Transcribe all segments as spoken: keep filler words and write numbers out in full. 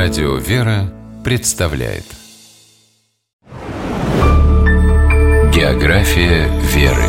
Радио «Вера» представляет География веры.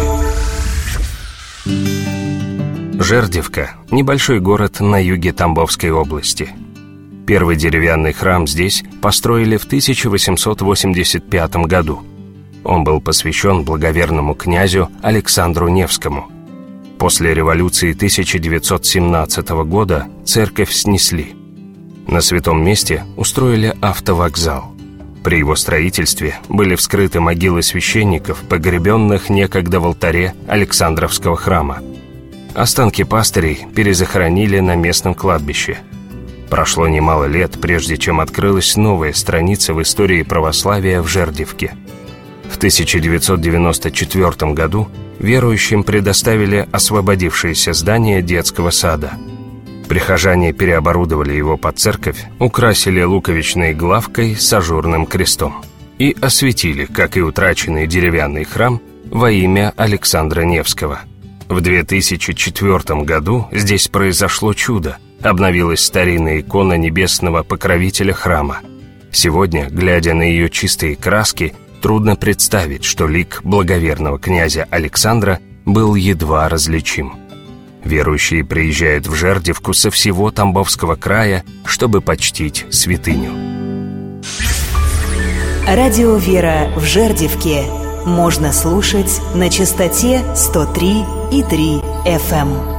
Жердевка – небольшой город на юге Тамбовской области. Первый деревянный храм здесь построили в тысяча восемьсот восемьдесят пятом году. Он был посвящен благоверному князю Александру Невскому. После революции тысяча девятьсот семнадцатого года церковь снесли. На святом месте устроили автовокзал. При его строительстве были вскрыты могилы священников, погребенных некогда в алтаре Александровского храма. Останки пастырей перезахоронили на местном кладбище. Прошло немало лет, прежде чем открылась новая страница в истории православия в Жердевке. В тысяча девятьсот девяносто четвёртом году верующим предоставили освободившееся здание детского сада. Прихожане переоборудовали его под церковь, украсили луковичной главкой с ажурным крестом и осветили, как и утраченный деревянный храм, во имя Александра Невского. В две тысячи четвёртом году здесь произошло чудо. Обновилась старинная икона небесного покровителя храма. Сегодня, глядя на ее чистые краски, трудно представить, что лик благоверного князя Александра был едва различим. Верующие приезжают в Жердевку со всего Тамбовского края, чтобы почтить святыню. Радио «Вера» в Жердевке можно слушать на частоте сто три и три эф эм.